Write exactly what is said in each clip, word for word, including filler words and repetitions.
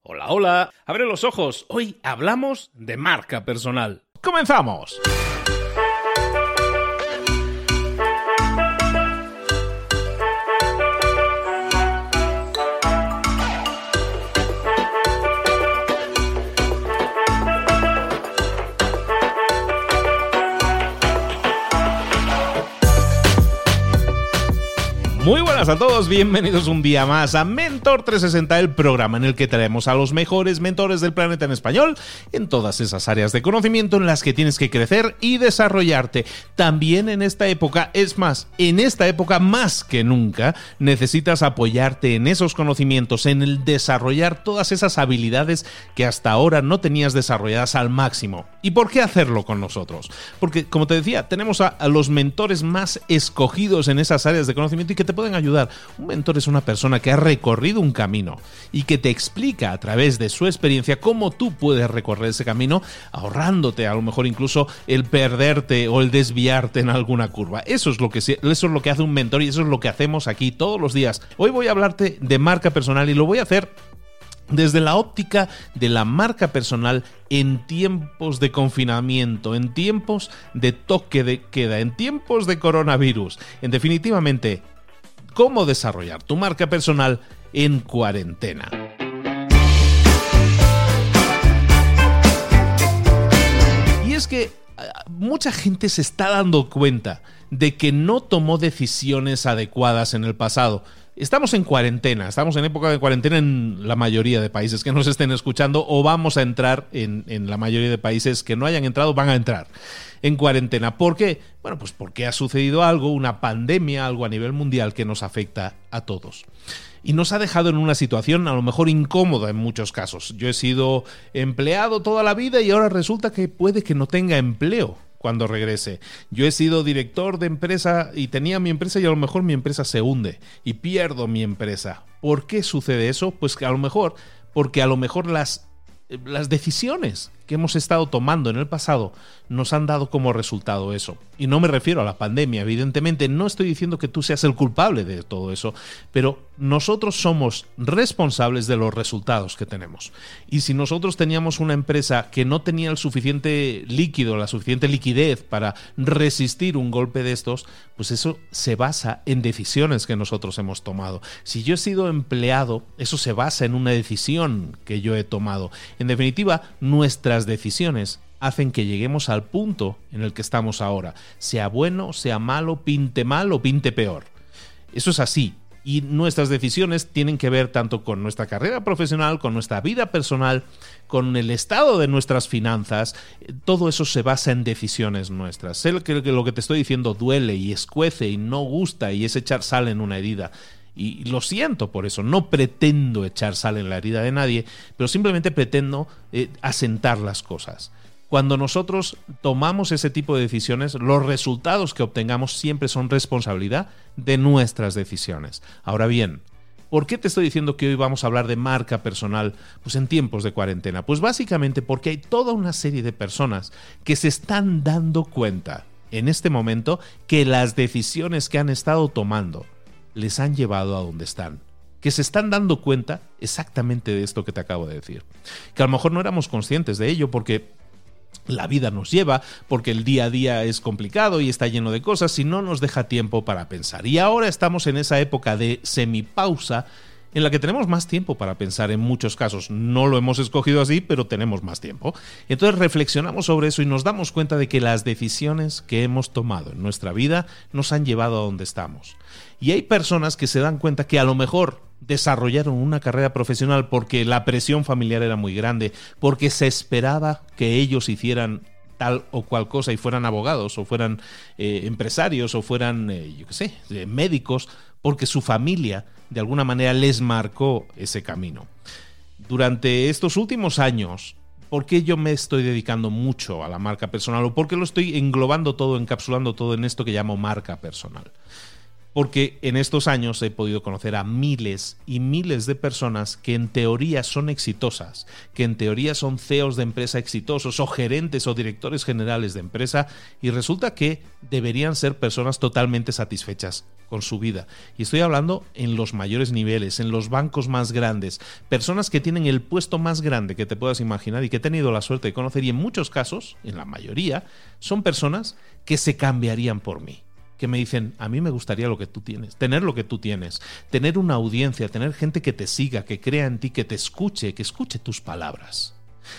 Hola, hola. Abre los ojos. Hoy hablamos de marca personal. ¡Comenzamos! Muy buenas a todos, bienvenidos un día más a Mentor trescientos sesenta, el programa en el que traemos a los mejores mentores del planeta en español en todas esas áreas de conocimiento en las que tienes que crecer y desarrollarte. También en esta época, es más, en esta época más que nunca, necesitas apoyarte en esos conocimientos, en el desarrollar todas esas habilidades que hasta ahora no tenías desarrolladas al máximo. ¿Y por qué hacerlo con nosotros? Porque, como te decía, tenemos a, a los mentores más escogidos en esas áreas de conocimiento y que te pueden ayudar. Un mentor es una persona que ha recorrido un camino y que te explica a través de su experiencia cómo tú puedes recorrer ese camino, ahorrándote a lo mejor incluso el perderte o el desviarte en alguna curva. Eso es lo que, eso es lo que hace un mentor y eso es lo que hacemos aquí todos los días. Hoy voy a hablarte de marca personal y lo voy a hacer desde la óptica de la marca personal en tiempos de confinamiento, en tiempos de toque de queda, en tiempos de coronavirus. En definitivamente, cómo desarrollar tu marca personal en cuarentena. Y es que mucha gente se está dando cuenta de que no tomó decisiones adecuadas en el pasado. Estamos en cuarentena, estamos en época de cuarentena en la mayoría de países que nos estén escuchando, o vamos a entrar en, en la mayoría de países que no hayan entrado, van a entrar en cuarentena. ¿Por qué? Bueno, pues porque ha sucedido algo, una pandemia, algo a nivel mundial que nos afecta a todos. Y nos ha dejado en una situación a lo mejor incómoda en muchos casos. Yo he sido empleado toda la vida y ahora resulta que puede que no tenga empleo cuando regrese. Yo he sido director de empresa y tenía mi empresa y a lo mejor mi empresa se hunde y pierdo mi empresa. ¿Por qué sucede eso? Pues que a lo mejor, porque a lo mejor las, las decisiones que hemos estado tomando en el pasado nos han dado como resultado eso. Y no me refiero a la pandemia, evidentemente, no estoy diciendo que tú seas el culpable de todo eso, pero nosotros somos responsables de los resultados que tenemos. Y si nosotros teníamos una empresa que no tenía el suficiente líquido, la suficiente liquidez para resistir un golpe de estos, pues eso se basa en decisiones que nosotros hemos tomado. Si yo he sido empleado, eso se basa en una decisión que yo he tomado. En definitiva, nuestra Las decisiones hacen que lleguemos al punto en el que estamos ahora, sea bueno, sea malo, pinte mal o pinte peor. Eso es así, y nuestras decisiones tienen que ver tanto con nuestra carrera profesional, con nuestra vida personal, con el estado de nuestras finanzas. Todo eso se basa en decisiones nuestras. Sé que lo que te estoy diciendo duele y escuece y no gusta y es echar sal en una herida. Y lo siento por eso, no pretendo echar sal en la herida de nadie, pero simplemente pretendo eh, asentar las cosas. Cuando nosotros tomamos ese tipo de decisiones, los resultados que obtengamos siempre son responsabilidad de nuestras decisiones. Ahora bien, ¿por qué te estoy diciendo que hoy vamos a hablar de marca personal pues en tiempos de cuarentena? Pues básicamente porque hay toda una serie de personas que se están dando cuenta en este momento que las decisiones que han estado tomando les han llevado a donde están, que se están dando cuenta exactamente de esto que te acabo de decir, que a lo mejor no éramos conscientes de ello porque la vida nos lleva, porque el día a día es complicado y está lleno de cosas y no nos deja tiempo para pensar. Y ahora estamos en esa época de semipausa en la que tenemos más tiempo para pensar en muchos casos. No lo hemos escogido así, pero tenemos más tiempo. Entonces reflexionamos sobre eso y nos damos cuenta de que las decisiones que hemos tomado en nuestra vida nos han llevado a donde estamos. Y hay personas que se dan cuenta que a lo mejor desarrollaron una carrera profesional porque la presión familiar era muy grande, porque se esperaba que ellos hicieran tal o cual cosa y fueran abogados o fueran eh, empresarios o fueran, eh, yo qué sé, eh, médicos, porque su familia de alguna manera les marcó ese camino. Durante estos últimos años, ¿por qué yo me estoy dedicando mucho a la marca personal o por qué lo estoy englobando todo, encapsulando todo en esto que llamo marca personal? Porque en estos años he podido conocer a miles y miles de personas que en teoría son exitosas, que en teoría son C E Os de empresa exitosos o gerentes o directores generales de empresa, y resulta que deberían ser personas totalmente satisfechas con su vida. Y estoy hablando en los mayores niveles, en los bancos más grandes, personas que tienen el puesto más grande que te puedas imaginar y que he tenido la suerte de conocer, y en muchos casos, en la mayoría, son personas que se cambiarían por mí. Que me dicen, a mí me gustaría lo que tú tienes, tener lo que tú tienes, tener una audiencia, tener gente que te siga, que crea en ti, que te escuche, que escuche tus palabras.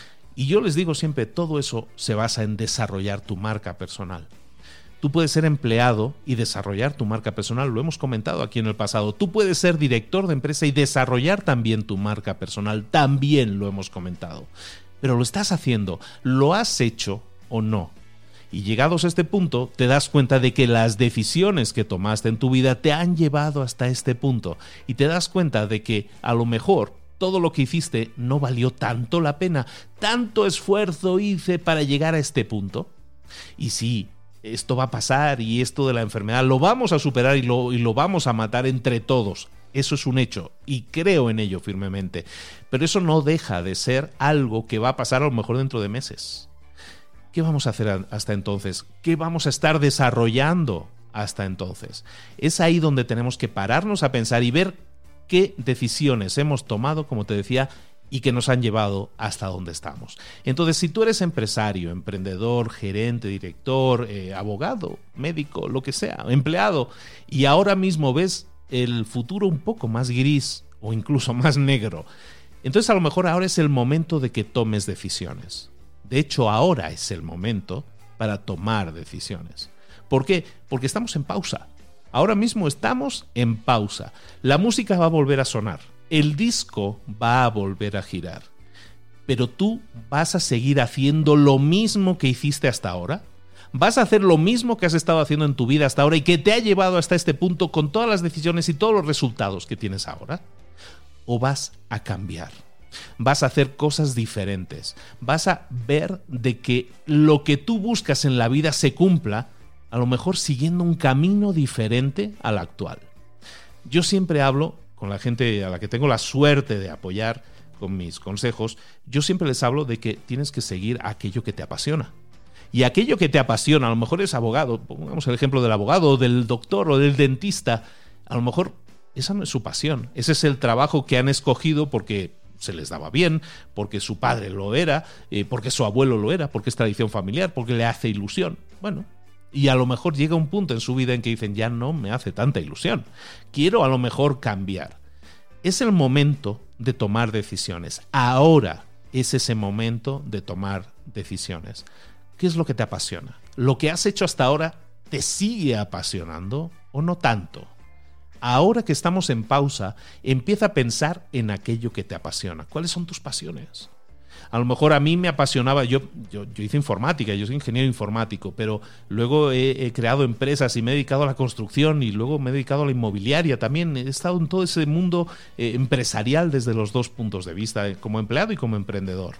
Y yo les digo siempre, todo eso se basa en desarrollar tu marca personal. Tú puedes ser empleado y desarrollar tu marca personal, lo hemos comentado aquí en el pasado. Tú puedes ser director de empresa y desarrollar también tu marca personal, también lo hemos comentado. Pero lo estás haciendo, ¿lo has hecho o no? Y llegados a este punto, te das cuenta de que las decisiones que tomaste en tu vida te han llevado hasta este punto. Y te das cuenta de que a lo mejor todo lo que hiciste no valió tanto la pena. Tanto esfuerzo hice para llegar a este punto. Y sí, esto va a pasar, y esto de la enfermedad lo vamos a superar y lo, y lo vamos a matar entre todos. Eso es un hecho y creo en ello firmemente. Pero eso no deja de ser algo que va a pasar a lo mejor dentro de meses. ¿Qué vamos a hacer hasta entonces? ¿Qué vamos a estar desarrollando hasta entonces? Es ahí donde tenemos que pararnos a pensar y ver qué decisiones hemos tomado, como te decía, y que nos han llevado hasta donde estamos. Entonces, si tú eres empresario, emprendedor, gerente, director, eh, abogado, médico, lo que sea, empleado, y ahora mismo ves el futuro un poco más gris o incluso más negro, entonces a lo mejor ahora es el momento de que tomes decisiones. De hecho, ahora es el momento para tomar decisiones. ¿Por qué? Porque estamos en pausa. Ahora mismo estamos en pausa. La música va a volver a sonar. El disco va a volver a girar. Pero tú vas a seguir haciendo lo mismo que hiciste hasta ahora. ¿Vas a hacer lo mismo que has estado haciendo en tu vida hasta ahora y que te ha llevado hasta este punto con todas las decisiones y todos los resultados que tienes ahora? ¿O vas a cambiar? Vas a hacer cosas diferentes. Vas a ver de que lo que tú buscas en la vida se cumpla, a lo mejor siguiendo un camino diferente al actual. Yo siempre hablo con la gente a la que tengo la suerte de apoyar con mis consejos. Yo siempre les hablo de que tienes que seguir aquello que te apasiona. Y aquello que te apasiona, a lo mejor es abogado, pongamos el ejemplo del abogado, o del doctor o del dentista. A lo mejor esa no es su pasión. Ese es el trabajo que han escogido porque se les daba bien, porque su padre lo era, eh, porque su abuelo lo era, porque es tradición familiar, porque le hace ilusión. Bueno, y a lo mejor llega un punto en su vida en que dicen, ya no me hace tanta ilusión, quiero a lo mejor cambiar. Es el momento de tomar decisiones. Ahora es ese momento de tomar decisiones. ¿Qué es lo que te apasiona? ¿Lo que has hecho hasta ahora te sigue apasionando o no tanto? Ahora que estamos en pausa, empieza a pensar en aquello que te apasiona. ¿Cuáles son tus pasiones? A lo mejor a mí me apasionaba, yo, yo, yo hice informática, yo soy ingeniero informático, pero luego he, he creado empresas y me he dedicado a la construcción y luego me he dedicado a la inmobiliaria también. He estado en todo ese mundo eh, empresarial desde los dos puntos de vista, eh, como empleado y como emprendedor.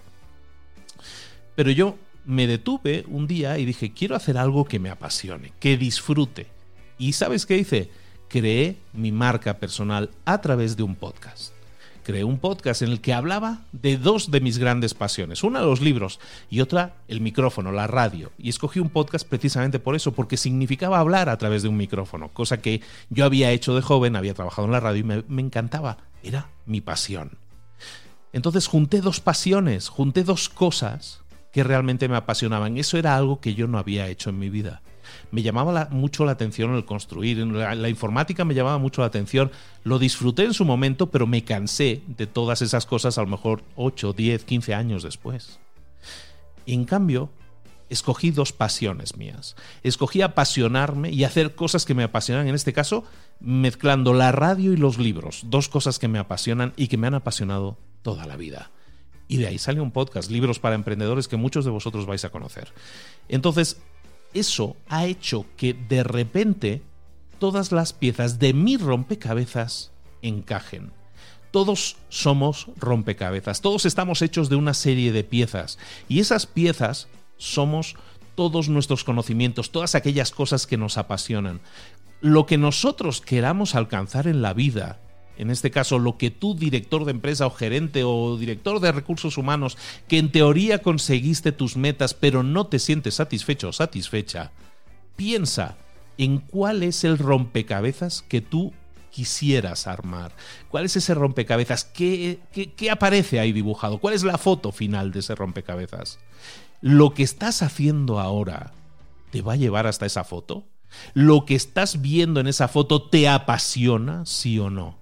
Pero yo me detuve un día y dije, quiero hacer algo que me apasione, que disfrute. ¿Y sabes qué hice? Creé mi marca personal a través de un podcast. Creé un podcast en el que hablaba de dos de mis grandes pasiones. Una, los libros, y otra, el micrófono, la radio. Y escogí un podcast precisamente por eso, porque significaba hablar a través de un micrófono, cosa que yo había hecho de joven, había trabajado en la radio y me, me encantaba. Era mi pasión. Entonces junté dos pasiones, junté dos cosas que realmente me apasionaban. Eso era algo que yo no había hecho en mi vida. Me llamaba la, mucho la atención el construir, la, la informática me llamaba mucho la atención, lo disfruté en su momento, pero me cansé de todas esas cosas a lo mejor ocho, diez, quince años después. Y en cambio, escogí dos pasiones mías. Escogí apasionarme y hacer cosas que me apasionan, en este caso, mezclando la radio y los libros, dos cosas que me apasionan y que me han apasionado toda la vida. Y de ahí sale un podcast, Libros para Emprendedores, que muchos de vosotros vais a conocer. Entonces, eso ha hecho que de repente todas las piezas de mi rompecabezas encajen. Todos somos rompecabezas, todos estamos hechos de una serie de piezas y esas piezas somos todos nuestros conocimientos, todas aquellas cosas que nos apasionan. lo que nosotros queramos alcanzar en la vida, en este caso lo que tú, director de empresa o gerente o director de recursos humanos, que en teoría conseguiste tus metas pero no te sientes satisfecho o satisfecha, piensa en cuál es el rompecabezas que tú quisieras armar. ¿Cuál es ese rompecabezas? ¿Qué, qué, qué aparece ahí dibujado? ¿Cuál es la foto final de ese rompecabezas? ¿Lo que estás haciendo ahora te va a llevar hasta esa foto? ¿Lo que estás viendo en esa foto te apasiona, sí o no?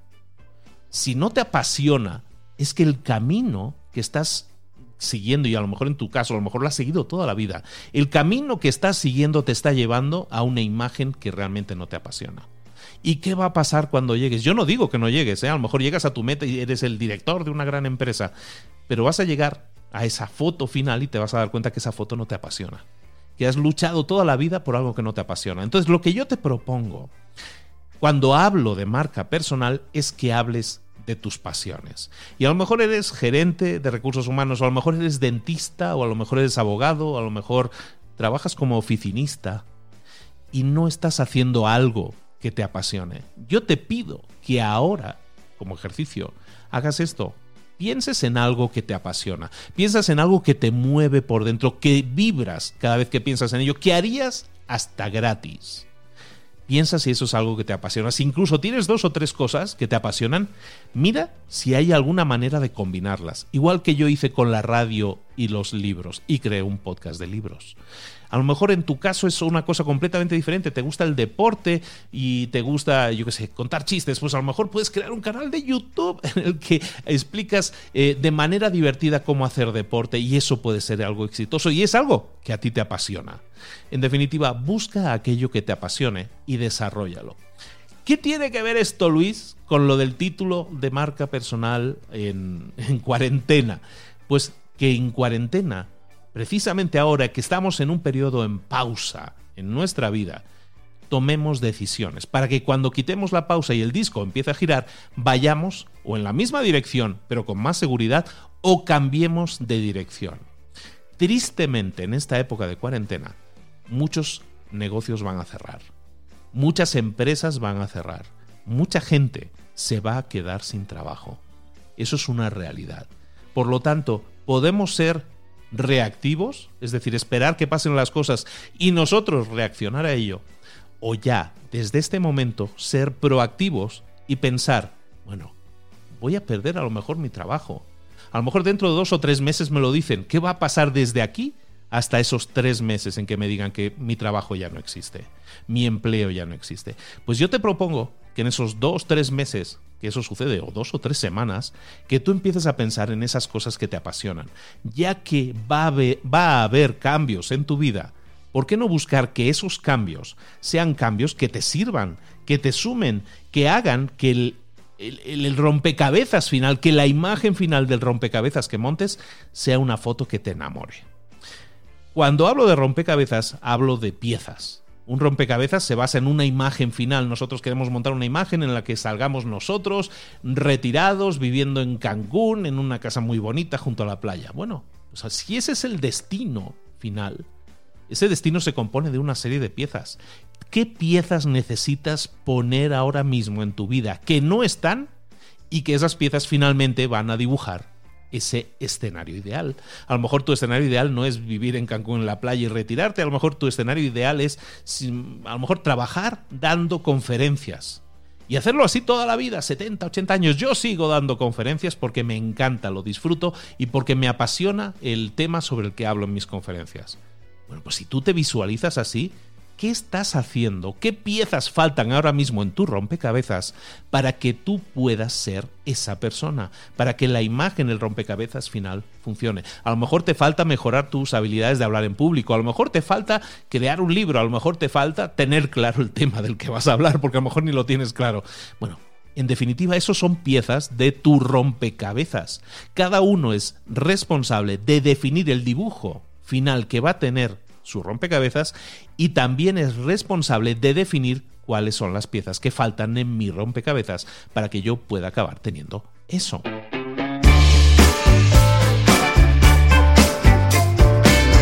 Si no te apasiona, es que el camino que estás siguiendo, y a lo mejor en tu caso, a lo mejor lo has seguido toda la vida, el camino que estás siguiendo te está llevando a una imagen que realmente no te apasiona. ¿Y qué va a pasar cuando llegues? Yo no digo que no llegues, ¿eh? A lo mejor llegas a tu meta y eres el director de una gran empresa, pero vas a llegar a esa foto final y te vas a dar cuenta que esa foto no te apasiona, que has luchado toda la vida por algo que no te apasiona. Entonces, lo que yo te propongo cuando hablo de marca personal es que hables de tus pasiones. Y a lo mejor eres gerente de recursos humanos, o a lo mejor eres dentista, o a lo mejor eres abogado, o a lo mejor trabajas como oficinista y no estás haciendo algo que te apasione. Yo te pido que ahora, como ejercicio, hagas esto. Pienses en algo que te apasiona. Piensas en algo que te mueve por dentro, que vibras cada vez que piensas en ello, que harías hasta gratis. Piensa si eso es algo que te apasiona. Si incluso tienes dos o tres cosas que te apasionan, mira si hay alguna manera de combinarlas. Igual que yo hice con la radio y los libros, y creé un podcast de libros. A lo mejor en tu caso es una cosa completamente diferente. Te gusta el deporte y te gusta, yo qué sé, contar chistes. Pues a lo mejor puedes crear un canal de YouTube en el que explicas eh, de manera divertida cómo hacer deporte, y eso puede ser algo exitoso y es algo que a ti te apasiona. En definitiva, busca aquello que te apasione y desarróllalo. ¿Qué tiene que ver esto, Luis, con lo del título de marca personal en, en cuarentena? Pues que en cuarentena, precisamente ahora que estamos en un periodo en pausa en nuestra vida, tomemos decisiones para que cuando quitemos la pausa y el disco empiece a girar, vayamos o en la misma dirección, pero con más seguridad, o cambiemos de dirección. Tristemente, en esta época de cuarentena, muchos negocios van a cerrar, muchas empresas van a cerrar, mucha gente se va a quedar sin trabajo. Eso es una realidad. Por lo tanto, podemos ser reactivos, es decir, esperar que pasen las cosas y nosotros reaccionar a ello, o ya, desde este momento, ser proactivos y pensar, bueno, voy a perder a lo mejor mi trabajo. A lo mejor dentro de dos o tres meses me lo dicen. ¿Qué va a pasar desde aquí hasta esos tres meses en que me digan que mi trabajo ya no existe, mi empleo ya no existe? Pues yo te propongo que en esos dos, tres meses que eso sucede, o dos o tres semanas, que tú empieces a pensar en esas cosas que te apasionan. Ya que va a haber, va a haber cambios en tu vida, ¿por qué no buscar que esos cambios sean cambios que te sirvan, que te sumen, que hagan que el, el, el rompecabezas final, que la imagen final del rompecabezas que montes sea una foto que te enamore? Cuando hablo de rompecabezas, hablo de piezas. Un rompecabezas se basa en una imagen final. Nosotros queremos montar una imagen en la que salgamos nosotros, retirados, viviendo en Cancún, en una casa muy bonita junto a la playa. Bueno, o sea, si ese es el destino final, ese destino se compone de una serie de piezas. ¿Qué piezas necesitas poner ahora mismo en tu vida que no están y que esas piezas finalmente van a dibujar ese escenario ideal? A lo mejor tu escenario ideal no es vivir en Cancún en la playa y retirarte. A lo mejor tu escenario ideal es a lo mejor trabajar dando conferencias y hacerlo así toda la vida, setenta, ochenta años. Yo sigo dando conferencias porque me encanta, lo disfruto y porque me apasiona el tema sobre el que hablo en mis conferencias. Bueno, pues si tú te visualizas así, ¿qué estás haciendo? ¿Qué piezas faltan ahora mismo en tu rompecabezas para que tú puedas ser esa persona? Para que la imagen, el rompecabezas final funcione. A lo mejor te falta mejorar tus habilidades de hablar en público, a lo mejor te falta crear un libro, a lo mejor te falta tener claro el tema del que vas a hablar, porque a lo mejor ni lo tienes claro. Bueno, en definitiva, esos son piezas de tu rompecabezas. Cada uno es responsable de definir el dibujo final que va a tener su rompecabezas y también es responsable de definir cuáles son las piezas que faltan en mi rompecabezas para que yo pueda acabar teniendo eso. Y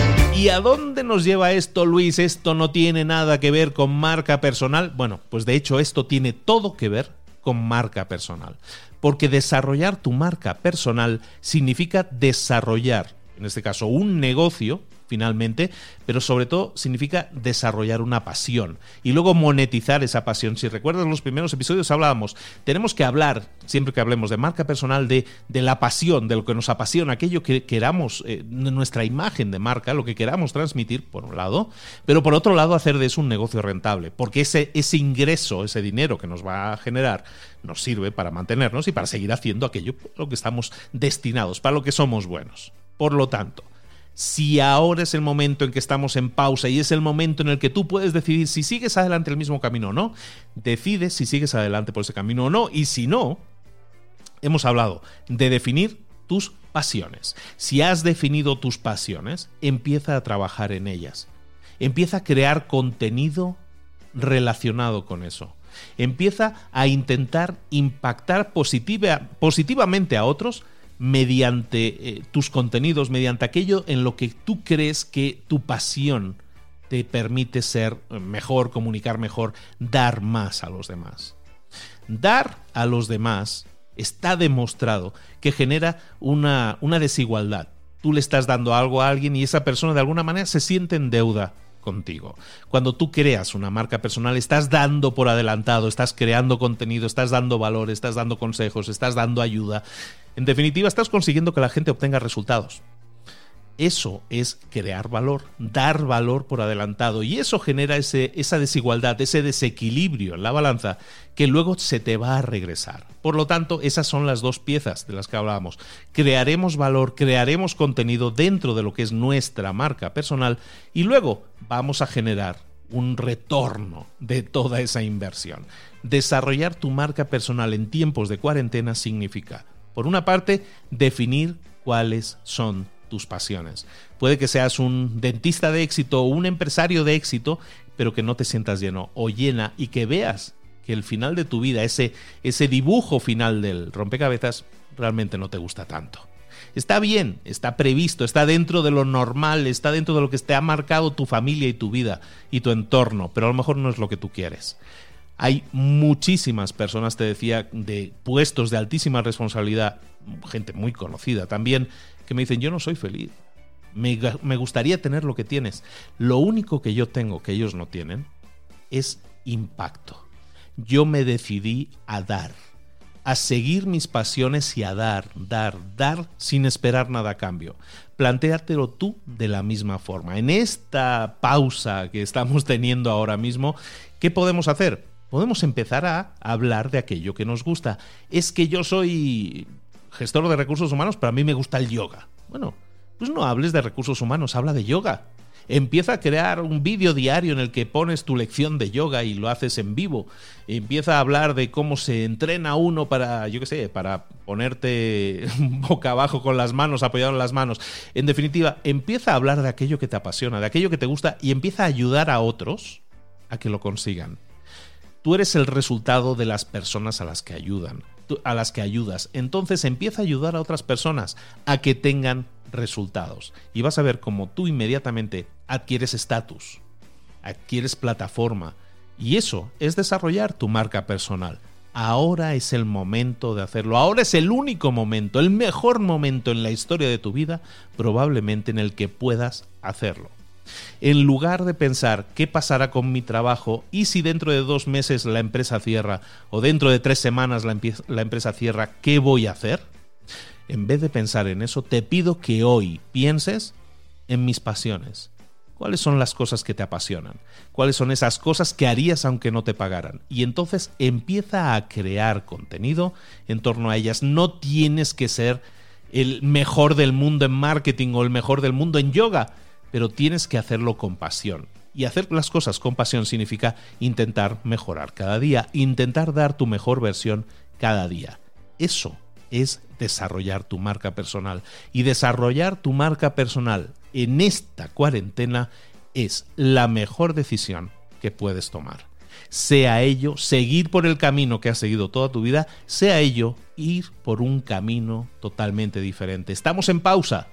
a dónde nos lleva esto, Luis? ¿Esto no tiene nada que ver con marca personal? Bueno, pues de hecho esto tiene todo que ver con marca personal. Porque desarrollar tu marca personal significa desarrollar, en este caso, un negocio, finalmente, pero sobre todo significa desarrollar una pasión y luego monetizar esa pasión. Si recuerdas los primeros episodios hablábamos, tenemos que hablar, siempre que hablemos de marca personal, de, de la pasión, de lo que nos apasiona, aquello que queramos, eh, nuestra imagen de marca, lo que queramos transmitir, por un lado, pero por otro lado hacer de eso un negocio rentable, porque ese, ese ingreso, ese dinero que nos va a generar, nos sirve para mantenernos y para seguir haciendo aquello por lo que estamos destinados, para lo que somos buenos. Por lo tanto, si ahora es el momento en que estamos en pausa y es el momento en el que tú puedes decidir si sigues adelante el mismo camino o no, decides si sigues adelante por ese camino o no, y si no, hemos hablado de definir tus pasiones. Si has definido tus pasiones, empieza a trabajar en ellas. Empieza a crear contenido relacionado con eso. Empieza a intentar impactar positiva, positivamente a otros mediante eh, tus contenidos, mediante aquello en lo que tú crees que tu pasión te permite ser mejor, comunicar mejor, dar más a los demás. Dar a los demás está demostrado que genera una, una desigualdad. Tú le estás dando algo a alguien y esa persona de alguna manera se siente en deuda contigo. Cuando tú creas una marca personal, estás dando por adelantado, estás creando contenido, estás dando valor, estás dando consejos, estás dando ayuda. En definitiva, estás consiguiendo que la gente obtenga resultados. Eso es crear valor, dar valor por adelantado, y eso genera ese, esa desigualdad, ese desequilibrio en la balanza que luego se te va a regresar. Por lo tanto, esas son las dos piezas de las que hablábamos. Crearemos valor, crearemos contenido dentro de lo que es nuestra marca personal y luego vamos a generar un retorno de toda esa inversión. Desarrollar tu marca personal en tiempos de cuarentena significa, por una parte, definir cuáles son tus pasiones. Puede que seas un dentista de éxito o un empresario de éxito, pero que no te sientas lleno o llena y que veas que el final de tu vida, ese, ese dibujo final del rompecabezas, realmente no te gusta tanto. Está bien, está previsto, está dentro de lo normal, está dentro de lo que te ha marcado tu familia y tu vida y tu entorno, pero a lo mejor no es lo que tú quieres. Hay muchísimas personas, te decía, de puestos de altísima responsabilidad, gente muy conocida también, que me dicen, yo no soy feliz, me, me gustaría tener lo que tienes. Lo único que yo tengo que ellos no tienen es impacto. Yo me decidí a dar, a seguir mis pasiones y a dar, dar, dar sin esperar nada a cambio. Plantéatelo tú de la misma forma. En esta pausa que estamos teniendo ahora mismo, ¿qué podemos hacer? Podemos empezar a hablar de aquello que nos gusta. Es que yo soy gestor de recursos humanos, pero a mí me gusta el yoga. Bueno, pues no hables de recursos humanos, habla de yoga. Empieza a crear un vídeo diario en el que pones tu lección de yoga y lo haces en vivo. Empieza a hablar de cómo se entrena uno para, yo qué sé, para ponerte boca abajo con las manos, apoyado en las manos. En definitiva, empieza a hablar de aquello que te apasiona, de aquello que te gusta y empieza a ayudar a otros a que lo consigan. Tú eres el resultado de las personas a las que ayudan, a las que ayudas. Entonces empieza a ayudar a otras personas a que tengan resultados. Y vas a ver cómo tú inmediatamente adquieres estatus, adquieres plataforma. Y eso es desarrollar tu marca personal. Ahora es el momento de hacerlo. Ahora es el único momento, el mejor momento en la historia de tu vida, probablemente en el que puedas hacerlo. En lugar de pensar qué pasará con mi trabajo y si dentro de dos meses la empresa cierra o dentro de tres semanas la, empie- la empresa cierra, ¿qué voy a hacer? En vez de pensar en eso, te pido que hoy pienses en mis pasiones. ¿Cuáles son las cosas que te apasionan? ¿Cuáles son esas cosas que harías aunque no te pagaran? Y entonces empieza a crear contenido en torno a ellas. No tienes que ser el mejor del mundo en marketing o el mejor del mundo en yoga, pero tienes que hacerlo con pasión. Y hacer las cosas con pasión significa intentar mejorar cada día, intentar dar tu mejor versión cada día. Eso es desarrollar tu marca personal. Y desarrollar tu marca personal en esta cuarentena es la mejor decisión que puedes tomar. Sea ello seguir por el camino que has seguido toda tu vida, sea ello ir por un camino totalmente diferente. Estamos en pausa.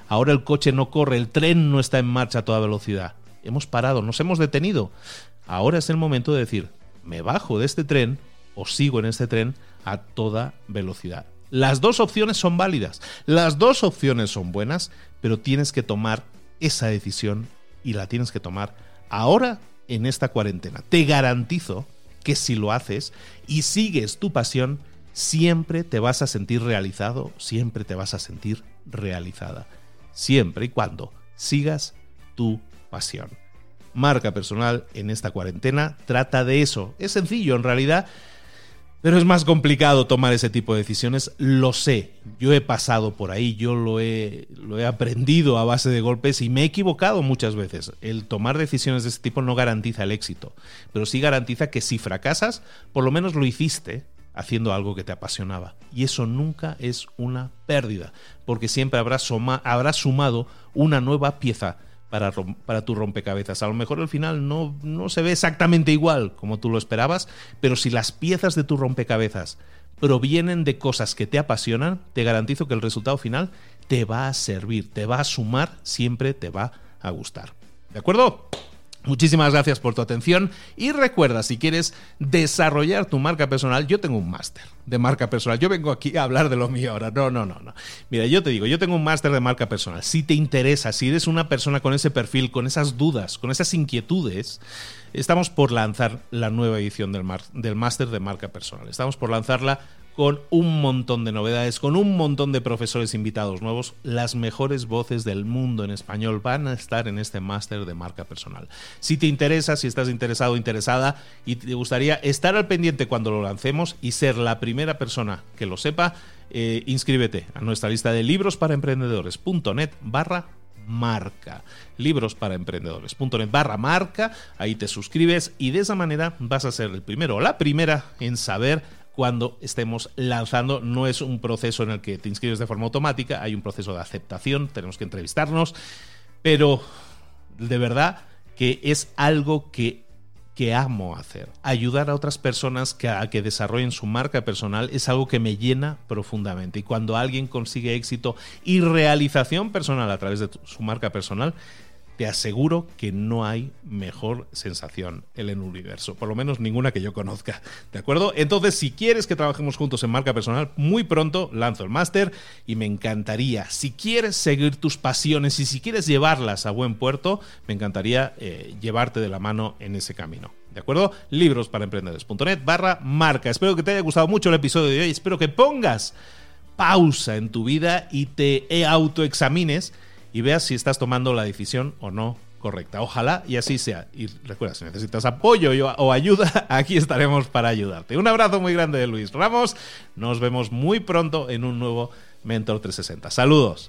Ahora el coche no corre, el tren no está en marcha a toda velocidad. Hemos parado, nos hemos detenido. Ahora es el momento de decir, me bajo de este tren o sigo en este tren a toda velocidad. Las dos opciones son válidas, las dos opciones son buenas, pero tienes que tomar esa decisión y la tienes que tomar ahora en esta cuarentena. Te garantizo que si lo haces y sigues tu pasión, siempre te vas a sentir realizado, siempre te vas a sentir realizada. Siempre y cuando sigas tu pasión. Marca personal en esta cuarentena trata de eso. Es sencillo en realidad, pero es más complicado tomar ese tipo de decisiones. Lo sé, yo he pasado por ahí, yo lo he, lo he aprendido a base de golpes y me he equivocado muchas veces. El tomar decisiones de este tipo no garantiza el éxito, pero sí garantiza que si fracasas, por lo menos lo hiciste haciendo algo que te apasionaba. Y eso nunca es una pérdida, porque siempre habrás, suma, habrás sumado una nueva pieza para, para tu rompecabezas. A lo mejor al final no, no se ve exactamente igual como tú lo esperabas, pero si las piezas de tu rompecabezas provienen de cosas que te apasionan, te garantizo que el resultado final te va a servir, te va a sumar, siempre te va a gustar. ¿De acuerdo? Muchísimas gracias por tu atención y recuerda, si quieres desarrollar tu marca personal, yo tengo un máster de marca personal. Yo vengo aquí a hablar de lo mío ahora. No, no, no, no. Mira, yo te digo, yo tengo un máster de marca personal. Si te interesa, si eres una persona con ese perfil, con esas dudas, con esas inquietudes, estamos por lanzar la nueva edición del, mar- del máster de marca personal. Estamos por lanzarla con un montón de novedades, con un montón de profesores invitados nuevos. Las mejores voces del mundo en español van a estar en este máster de marca personal. Si te interesa, si estás interesado o interesada y te gustaría estar al pendiente cuando lo lancemos y ser la primera persona que lo sepa, eh, inscríbete a nuestra lista de libros para emprendedores punto net barra marca. libros para emprendedores punto net barra marca. Ahí te suscribes y de esa manera vas a ser el primero o la primera en saber cuando estemos lanzando. No es un proceso en el que te inscribes de forma automática, hay un proceso de aceptación, tenemos que entrevistarnos, pero de verdad que es algo que, que amo hacer. Ayudar a otras personas que, a que desarrollen su marca personal es algo que me llena profundamente. Y cuando alguien consigue éxito y realización personal a través de tu, su marca personal, te aseguro que no hay mejor sensación en el universo, por lo menos ninguna que yo conozca, ¿de acuerdo? Entonces, si quieres que trabajemos juntos en marca personal, muy pronto lanzo el máster y me encantaría, si quieres seguir tus pasiones y si quieres llevarlas a buen puerto, me encantaría eh, llevarte de la mano en ese camino, ¿de acuerdo? libros para emprendedores punto net barra marca. Espero que te haya gustado mucho el episodio de hoy, espero que pongas pausa en tu vida y te autoexamines y veas si estás tomando la decisión o no correcta. Ojalá y así sea. Y recuerda, si necesitas apoyo o ayuda, aquí estaremos para ayudarte. Un abrazo muy grande de Luis Ramos. Nos vemos muy pronto en un nuevo Mentor trescientos sesenta. Saludos.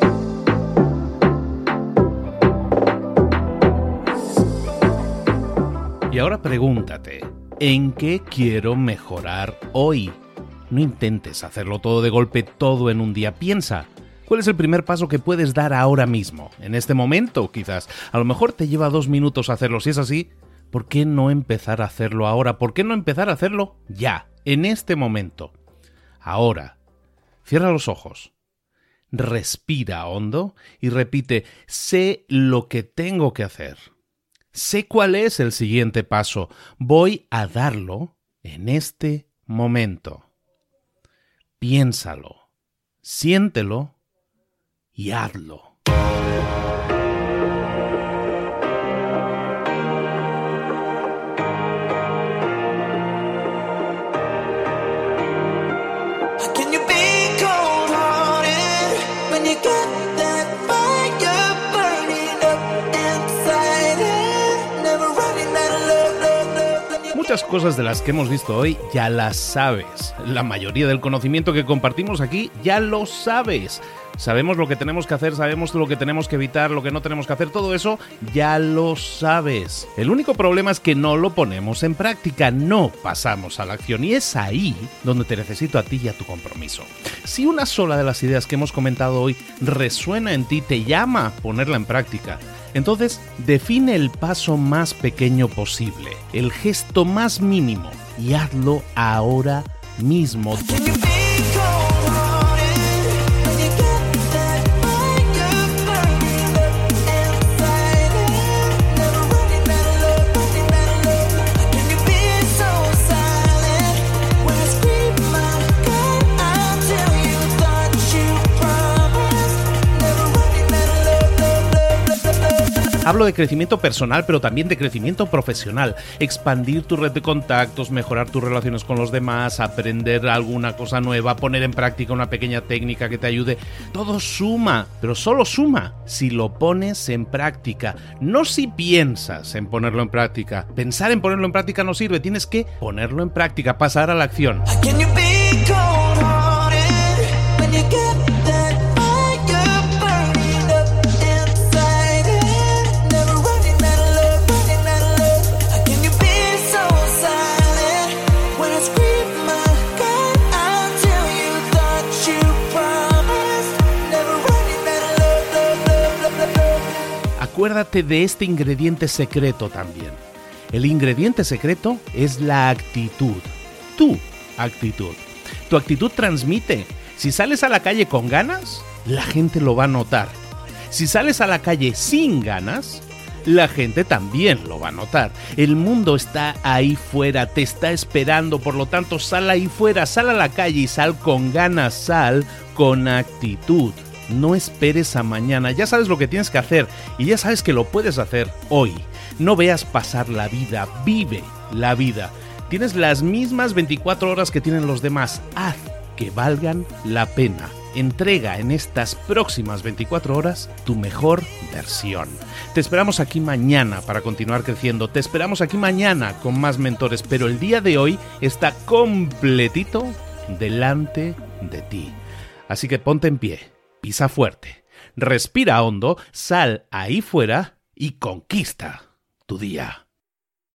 Y ahora pregúntate, ¿en qué quiero mejorar hoy? No intentes hacerlo todo de golpe, todo en un día. Piensa, ¿cuál es el primer paso que puedes dar ahora mismo? En este momento, quizás. A lo mejor te lleva dos minutos hacerlo. Si es así, ¿por qué no empezar a hacerlo ahora? ¿Por qué no empezar a hacerlo ya? En este momento. Ahora. Cierra los ojos. Respira hondo y repite, sé lo que tengo que hacer. Sé cuál es el siguiente paso. Voy a darlo en este momento. Piénsalo. Siéntelo. Y hazlo. Muchas cosas de las que hemos visto hoy ya las sabes. La mayoría del conocimiento que compartimos aquí ya lo sabes. Sabemos lo que tenemos que hacer, sabemos lo que tenemos que evitar, lo que no tenemos que hacer, todo eso ya lo sabes. El único problema es que no lo ponemos en práctica, no pasamos a la acción y es ahí donde te necesito a ti y a tu compromiso. Si una sola de las ideas que hemos comentado hoy resuena en ti, te llama a ponerla en práctica, entonces define el paso más pequeño posible, el gesto más mínimo y hazlo ahora mismo. Hablo de crecimiento personal, pero también de crecimiento profesional. Expandir tu red de contactos, mejorar tus relaciones con los demás, aprender alguna cosa nueva, poner en práctica una pequeña técnica que te ayude. Todo suma, pero solo suma si lo pones en práctica. No si piensas en ponerlo en práctica. Pensar en ponerlo en práctica no sirve. Tienes que ponerlo en práctica, pasar a la acción. Acuérdate de este ingrediente secreto también. El ingrediente secreto es la actitud. Tu actitud. Tu actitud transmite. Si sales a la calle con ganas, la gente lo va a notar. Si sales a la calle sin ganas, la gente también lo va a notar. El mundo está ahí fuera, te está esperando, por lo tanto sal ahí fuera, sal a la calle y sal con ganas, sal con actitud. No esperes a mañana, ya sabes lo que tienes que hacer y ya sabes que lo puedes hacer hoy. No veas pasar la vida, vive la vida. Tienes las mismas veinticuatro horas que tienen los demás, haz que valgan la pena. Entrega en estas próximas veinticuatro horas tu mejor versión. Te esperamos aquí mañana para continuar creciendo, te esperamos aquí mañana con más mentores, pero el día de hoy está completito delante de ti. Así que ponte en pie. Pisa fuerte, respira hondo, sal ahí fuera y conquista tu día.